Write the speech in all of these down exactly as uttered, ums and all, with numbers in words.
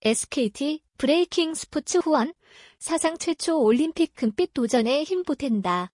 에스케이티 브레이킹 스포츠 후원, 사상 최초 올림픽 금빛 도전에 힘보탠다.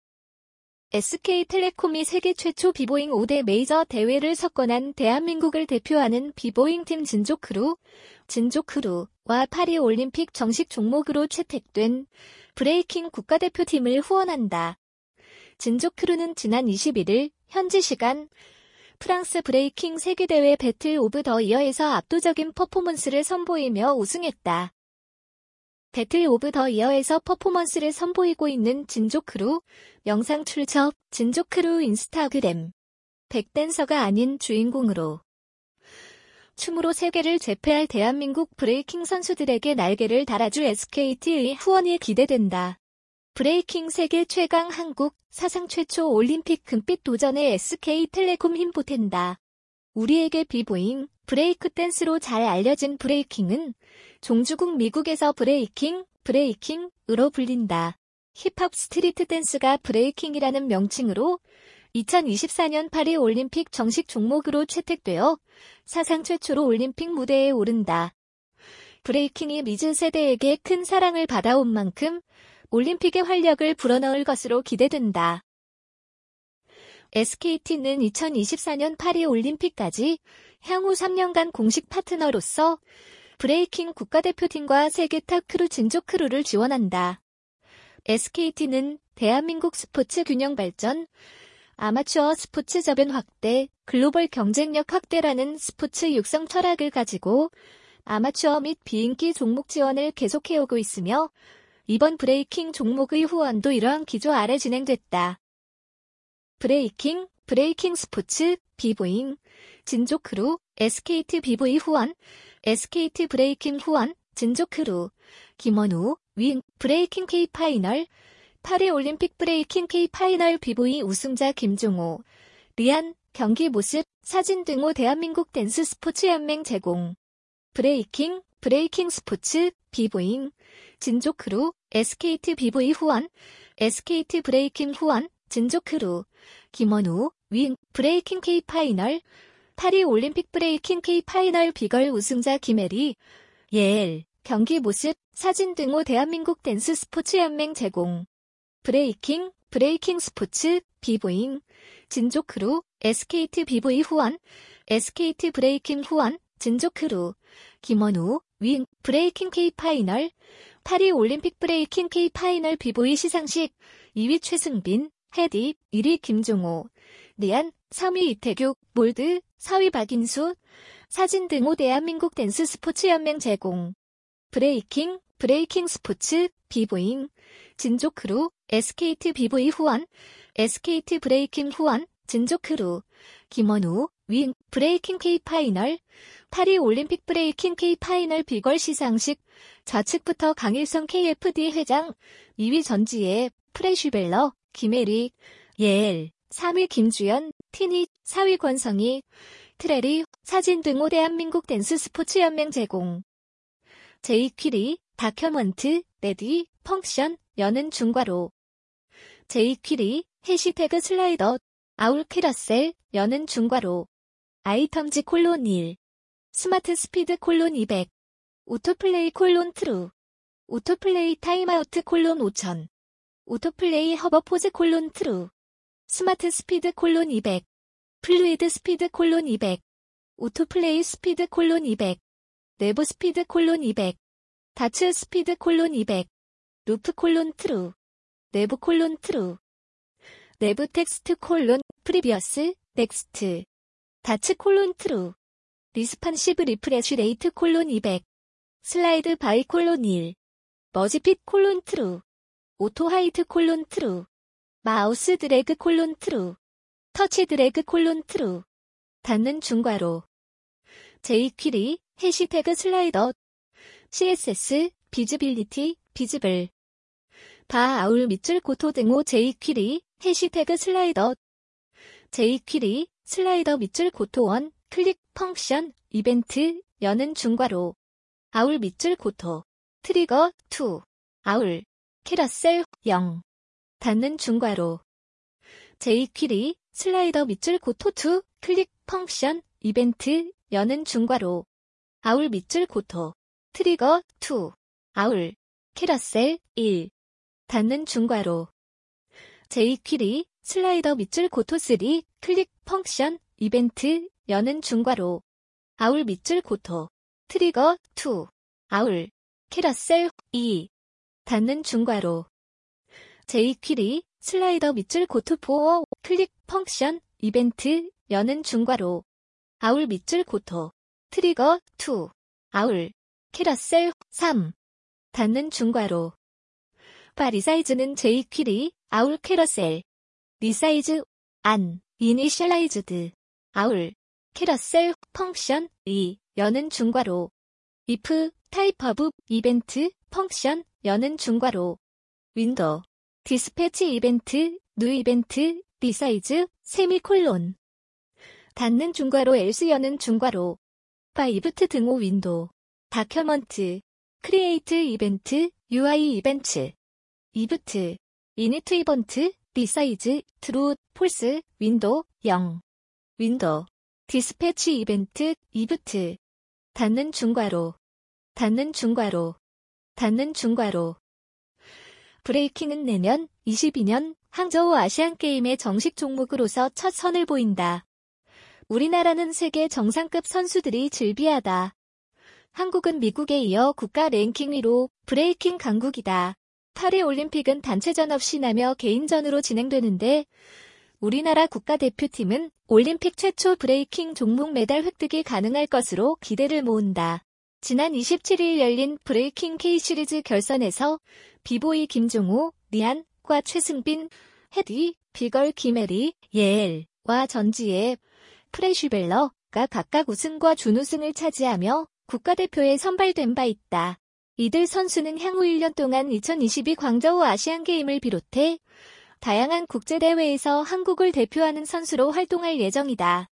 에스케이텔레콤이 세계 최초 비보잉 오 대 메이저 대회를 석권한 대한민국을 대표하는 비보잉 팀 진조크루, 진조크루와 파리 올림픽 정식 종목으로 채택된 브레이킹 국가대표팀을 후원한다. 진조크루는 지난 이십일일 현지 시간 프랑스 브레이킹 세계대회 배틀 오브 더 이어에서 압도적인 퍼포먼스를 선보이며 우승했다. 배틀 오브 더 이어에서 퍼포먼스를 선보이고 있는 진조크루, 영상 출처 진조크루 인스타그램. 백댄서가 아닌 주인공으로. 춤으로 세계를 제패할 대한민국 브레이킹 선수들에게 날개를 달아줄 에스케이티의 후원이 기대된다. 브레이킹 세계 최강 한국, 사상 최초 올림픽 금빛 도전에 에스케이텔레콤 힘보탠다. 우리에게 비보잉, 브레이크 댄스로 잘 알려진 브레이킹은 종주국 미국에서 브레이킹, 브레이킹으로 불린다. 힙합 스트리트 댄스가 브레이킹이라는 명칭으로 이천이십사년 파리 올림픽 정식 종목으로 채택되어 사상 최초로 올림픽 무대에 오른다. 브레이킹이 미즈 세대에게 큰 사랑을 받아온 만큼 올림픽의 활력을 불어넣을 것으로 기대된다. 에스케이티는 이천이십사년 파리 올림픽까지 향후 삼 년간 공식 파트너로서 브레이킹 국가대표팀과 세계 탑 크루 진조크루를 지원한다. 에스케이티는 대한민국 스포츠 균형 발전, 아마추어 스포츠 저변 확대, 글로벌 경쟁력 확대라는 스포츠 육성 철학을 가지고 아마추어 및 비인기 종목 지원을 계속해오고 있으며 이번 브레이킹 종목의 후원도 이러한 기조 아래 진행됐다. 브레이킹, 브레이킹 스포츠, 비보잉, 진조크루, 에스케이티 비보이 후원, 에스케이티 브레이킹 후원, 진조크루, 김원우, 윙, 브레이킹 K파이널, 파리 올림픽 브레이킹 K파이널 비보이 우승자 김종호, 리안, 경기 모습, 사진 등호 대한민국 댄스 스포츠 연맹 제공. 브레이킹, 브레이킹 스포츠, 비보잉, 진조크루, 에스케이티 비보이 후원, 에스케이티 브레이킹 후원, 진조크루, 김원우, 윙, 브레이킹 K파이널, 파리 올림픽 브레이킹 K파이널 비걸 우승자 김혜리, 예엘, 경기 모습, 사진 등호 대한민국 댄스 스포츠 연맹 제공. 브레이킹, 브레이킹 스포츠, 비보잉, 진조크루, 에스케이티 비보이 후원, 에스케이티 브레이킹 후원, 진조크루, 김원우, 윙, 브레이킹 K파이널, 파리 올림픽 브레이킹 K파이널 비보이 시상식, 이위 최승빈, 헤디, 일위 김종호, 리안, 삼위 이태규, 몰드, 사위 박인수, 사진 등호 대한민국 댄스 스포츠 연맹 제공. 브레이킹, 브레이킹 스포츠, 비보잉, 진조크루, 에스케이티 비보이 후원, 에스케이티 브레이킹 후원, 진조크루, 김원우, 윙, 브레이킹 K파이널, 파리 올림픽 브레이킹 K파이널 비걸 시상식, 좌측부터 강일성 케이에프디 회장, 이위 전지혜, 프레쉬벨러, 김혜리, 예엘, 삼위 김주연, 티니, 사위 권성희, 트레리, 사진 등호 대한민국 댄스 스포츠 연맹 제공. 제이퀴리, 다큐먼트, 레디, 펑션, 여는 중과로. 제이퀴리, 해시태그 슬라이더, 아울 키러셀, 여는 중과로. 아이텀즈 콜론 일. 스마트 스피드 콜론 이백. 오토플레이 콜론 트루. 오토플레이 타임아우트 콜론 오천. 오토플레이 허버포즈 콜론 트루. 스마트 스피드 콜론 이백. 플루이드 스피드 콜론 이백. 오토플레이 스피드 콜론 이백. 내부 스피드 콜론 이백. 다츠 스피드 콜론 이백. 루프 콜론 트루. 내부 콜론 트루. 내부 텍스트 콜론 프리비어스 넥스트. 다츠 콜론 트루. 리스판시브 리프레쉬 레이트 콜론 이백. 슬라이드 바이 콜론 일. 머지핏 콜론 트루. 오토 하이트 콜론 트루. 마우스 드래그 콜론 트루. 터치 드래그 콜론 트루. 닿는 중괄호. 제이퀴리, 해시태그 슬라이더. 씨에스에스, 비즈빌리티, 비즈블. 바 아울 밑줄 고토 등호 제이퀴리, 해시태그 슬라이더. 제이퀴리, 슬라이더 밑줄 고토 원, 클릭, 펑션, 이벤트, 여는 중괄호. 아울 밑줄 고토. 트리거, 투. 아울. 캐러셀, 영. 닿는 중괄호. 제이퀴리, 슬라이더 밑줄 고토 투, 클릭, 펑션, 이벤트, 여는 중괄호. 아울 밑줄 고토. 트리거 이, 아울, 캐러셀 일, 닫는 중괄호. jQuery, 슬라이더 밑줄 고토 삼, 클릭 펑션, 이벤트, 여는 중괄호. 아울 밑줄 고토, 트리거 이, 아울, 캐러셀 이, 닫는 중괄호. jQuery, 슬라이더 밑줄 고토 사, 클릭 펑션, 이벤트, 여는 중괄호. 아울 밑줄 고토, 트리거 이, 아울, 캐러셀 삼, 닫는 중괄호. 바 리사이즈는 jQuery, 아울 캐러셀, 리사이즈, 안, 이니셜라이즈드, 아울, 캐러셀, 펑션, 이, 여는 중괄호. if, 타입 오브, 이벤트, 펑션, 여는 중괄호. 윈도우, 디스패치 이벤트, 뉴 이벤트, 리사이즈, 세미콜론. 닫는 중괄호 else 여는 중괄호. 바 이브트 등호 윈도우, 다큐먼트, 크리에이트 이벤트, 유아이 이벤트. 이브트, 이니트 이벤트, 리사이즈, 트루, 폴스, 윈도우, 영. 윈도우, 디스패치 이벤트, 이브트. 닫는 중괄호. 닫는 중괄호. 닫는 중괄호. 브레이킹은 내년 이십이 년 항저우 아시안게임의 정식 종목으로서 첫 선을 보인다. 우리나라는 세계 정상급 선수들이 즐비하다. 한국은 미국에 이어 국가 랭킹 위로 브레이킹 강국이다. 파리올림픽은 단체전 없이 나며 개인전으로 진행되는데 우리나라 국가대표팀은 올림픽 최초 브레이킹 종목 메달 획득이 가능할 것으로 기대를 모은다. 지난 이십칠 일 열린 브레이킹 K시리즈 결선에서 비보이 김종우, 리안과 최승빈, 헤디, 비걸 김혜리, 예엘과 전지혜, 프레슈벨러가 각각 우승과 준우승을 차지하며 국가대표에 선발된 바 있다. 이들 선수는 향후 일 년 동안 이천이십이 광저우 아시안게임을 비롯해 다양한 국제대회에서 한국을 대표하는 선수로 활동할 예정이다.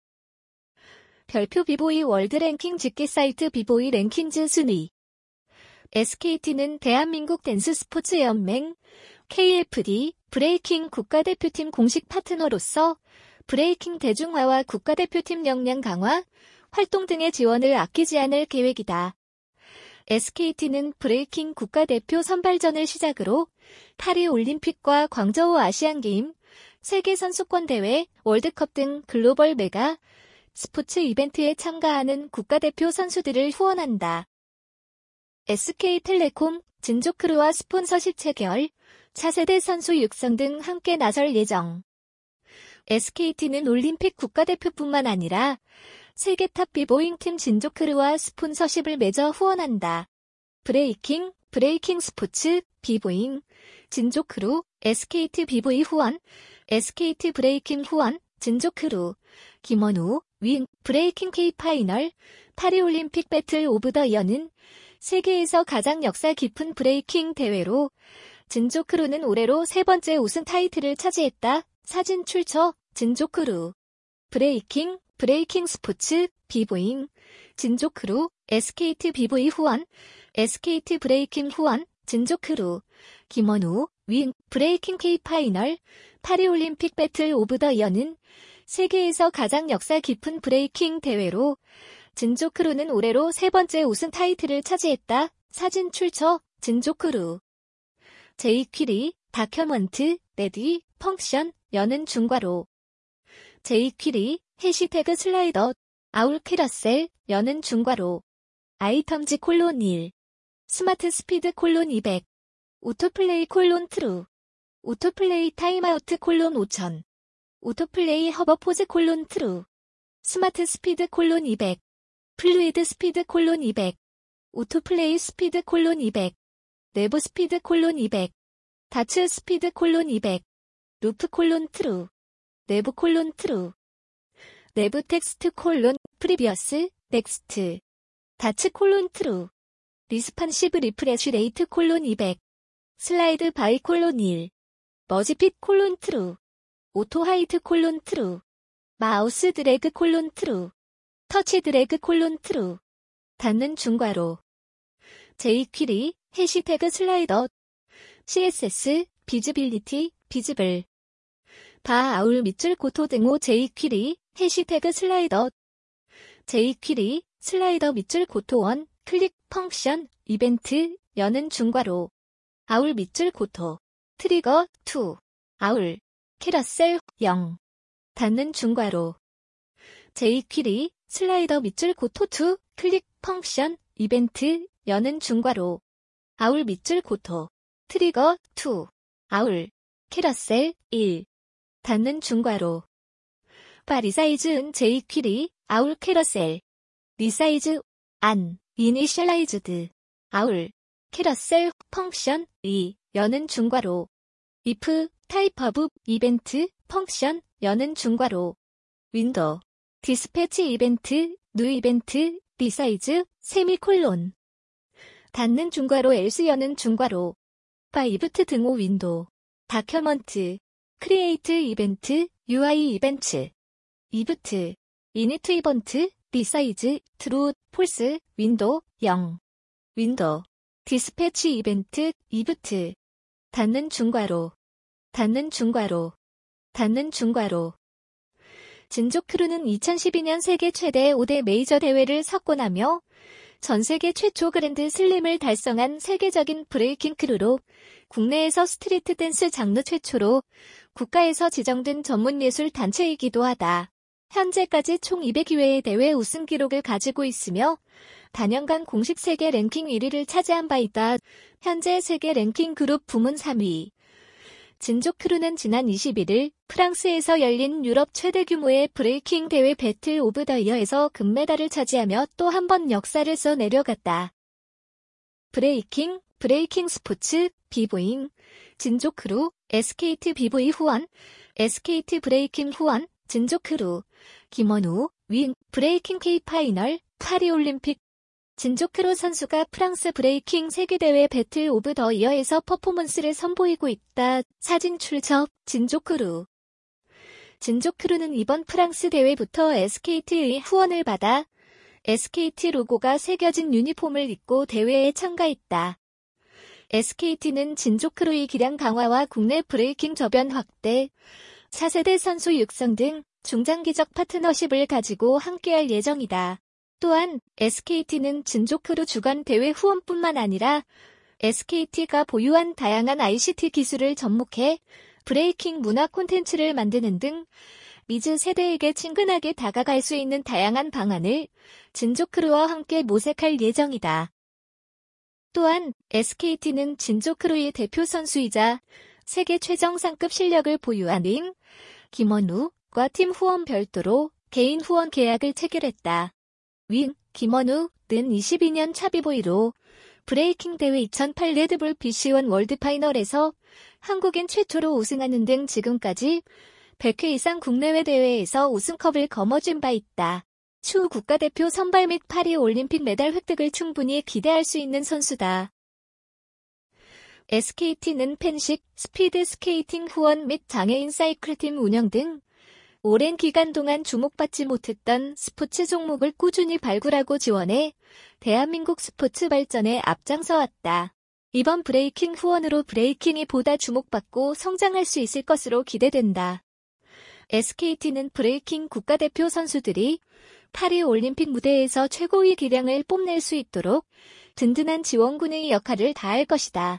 별표 비보이 월드랭킹 집계 사이트 비보이 랭킹즈 순위. 에스케이티는 대한민국 댄스스포츠연맹 케이에프디 브레이킹 국가대표팀 공식 파트너로서 브레이킹 대중화와 국가대표팀 역량 강화, 활동 등의 지원을 아끼지 않을 계획이다. 에스케이티는 브레이킹 국가대표 선발전을 시작으로 파리올림픽과 광저우 아시안게임, 세계선수권대회, 월드컵 등 글로벌 메가 스포츠 이벤트에 참가하는 국가대표 선수들을 후원한다. 에스케이텔레콤, 진조크루와 스폰서십 체결, 차세대 선수 육성 등 함께 나설 예정. 에스케이티는 올림픽 국가대표뿐만 아니라 세계 탑 비보잉 팀 진조크루와 스폰서십을 맺어 후원한다. 브레이킹, 브레이킹 스포츠, 비보잉, 진조크루, 에스케이티 비보이 후원, 에스케이티 브레이킹 후원, 진조크루, 김원우, 윙, 브레이킹 K파이널, 파리올림픽 배틀 오브 더 이어는 세계에서 가장 역사 깊은 브레이킹 대회로 진조크루는 올해로 세 번째 우승 타이틀을 차지했다. 사진 출처, 진조크루. 브레이킹, 브레이킹 스포츠, 비보잉, 진조크루, 에스케이티 비보이 후원, 에스케이티 브레이킹 후원, 진조크루, 김원우, 윙, 브레이킹 K파이널, 파리올림픽 배틀 오브 더 이어는 세계에서 가장 역사 깊은 브레이킹 대회로 진조크루는 올해로 세 번째 우승 타이틀을 차지했다. 사진 출처, 진조크루. jQuery, 다큐먼트, 레디, 펑션, 여는 중괄호. jQuery, 해시태그 슬라이더, 아울 캐러셀, 여는 중괄호. 아이템즈 콜론 일. 스마트 스피드 콜론 이백. 오토플레이 콜론 트루. 오토플레이 타임아우트 콜론 오천. 오토플레이 허버포즈 콜론 트루. 스마트 스피드 콜론 이백. 플루이드 스피드 콜론 이백. 오토플레이 스피드 콜론 이백. 내부 스피드 콜론 이백. 다츠 스피드 콜론 이백. 루프 콜론 트루. 내부 콜론 트루. 내부 텍스트 콜론 프리비어스 넥스트. 다츠 콜론 트루. 리스판시브 리프레쉬 레이트 콜론 이백. 슬라이드 바이 콜론 일. 머지핏 콜론 트루. 오토 하이트 콜론 트루. 마우스 드래그 콜론 트루. 터치 드래그 콜론 트루. 닫는 중괄호. jQuery, 해시태그 슬라이더. 씨에스에스, 비즈빌리티, 비즈블. 바 아울 밑줄 고토 등호 jQuery, 해시태그 슬라이더. jQuery, 슬라이더 밑줄 고토 원, 클릭 펑션, 이벤트, 여는 중괄호. 아울 밑줄 고토. 트리거, 투. 아울. 캐러셀, 영. 닫는 중괄호. jQuery, 슬라이더 밑줄 고토 투. 클릭 펑션, 이벤트, 여는 중괄호. 아울 밑줄 고토. 트리거, 투. 아울. 캐러셀, 일. 닫는 중괄호. 파리사이즈은 jQuery, 아울 캐러셀. 리사이즈, 안. 이니셜라이즈드. 아울. 캐러셀, 펑션, 이. 여는 중괄호. if, 타입 오브, 이벤트, 펑션, 여는 중괄호. 윈도우. 디스패치 이벤트, 뉴 이벤트, 리사이즈, 세미콜론. 닫는 중괄호 else 여는 중괄호. 파이브트 등호 윈도우. 다큐먼트. 크리에이트 이벤트, 유아이 이벤트. 이브트. 이니트 이번트, 리사이즈, 트루, 폴스, 윈도우, 영. 윈도우. 디스패치 이벤트, 이브트. 닫는 중괄호. 닫는 중괄호. 닫는 중괄호. 진조크루는 이천십이 년 세계 최대 오 대 메이저 대회를 석권하며 전 세계 최초 그랜드 슬램을 달성한 세계적인 브레이킹 크루로 국내에서 스트리트 댄스 장르 최초로 국가에서 지정된 전문예술 단체이기도 하다. 현재까지 총 이백여 회의 대회 우승 기록을 가지고 있으며 단연간 공식 세계 랭킹 일 위를 차지한 바 있다. 현재 세계 랭킹 그룹 부문 삼 위. 진조크루는 지난 이십일 일 프랑스에서 열린 유럽 최대 규모의 브레이킹 대회 배틀 오브 더 이어에서 금메달을 차지하며 또 한 번 역사를 써 내려갔다. 브레이킹, 브레이킹 스포츠, 비보잉, 진조크루, 에스케이트 비보이 후원, 에스케이트 브레이킹 후원, 진조크루, 김원우, 윙, 브레이킹 K파이널, 파리올림픽. 진조크루 선수가 프랑스 브레이킹 세계대회 배틀 오브 더 이어에서 퍼포먼스를 선보이고 있다. 사진 출처, 진조크루. 진조크루는 이번 프랑스 대회부터 에스케이트의 후원을 받아 에스케이트 로고가 새겨진 유니폼을 입고 대회에 참가했다. 에스케이트는 진조크루의 기량 강화와 국내 브레이킹 저변 확대, 차세대 선수 육성 등 중장기적 파트너십을 가지고 함께할 예정이다. 또한 에스케이트는 진조크루 주간 대회 후원뿐만 아니라 에스케이트가 보유한 다양한 아이씨티 기술을 접목해 브레이킹 문화 콘텐츠를 만드는 등 미즈 세대에게 친근하게 다가갈 수 있는 다양한 방안을 진조크루와 함께 모색할 예정이다. 또한 에스케이트는 진조크루의 대표 선수이자 세계 최정상급 실력을 보유한 윙, 김원우과 팀 후원 별도로 개인 후원 계약을 체결했다. 윙, 김원우는 이십이 년 차비보이로 브레이킹 대회 이천팔 레드불 비씨원 월드파이널에서 한국인 최초로 우승하는 등 지금까지 백 회 이상 국내외 대회에서 우승컵을 거머쥔 바 있다. 추후 국가대표 선발 및 파리올림픽 메달 획득을 충분히 기대할 수 있는 선수다. 에스케이트는 펜식, 스피드 스케이팅 후원 및 장애인 사이클팀 운영 등 오랜 기간 동안 주목받지 못했던 스포츠 종목을 꾸준히 발굴하고 지원해 대한민국 스포츠 발전에 앞장서 왔다. 이번 브레이킹 후원으로 브레이킹이 보다 주목받고 성장할 수 있을 것으로 기대된다. 에스케이트는 브레이킹 국가대표 선수들이 파리올림픽 무대에서 최고의 기량을 뽐낼 수 있도록 든든한 지원군의 역할을 다할 것이다.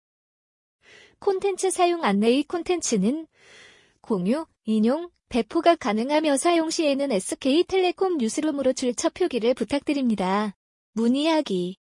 콘텐츠 사용 안내의 콘텐츠는 공유, 인용, 배포가 가능하며 사용 시에는 에스케이텔레콤 뉴스룸으로 출처 표기를 부탁드립니다. 문의하기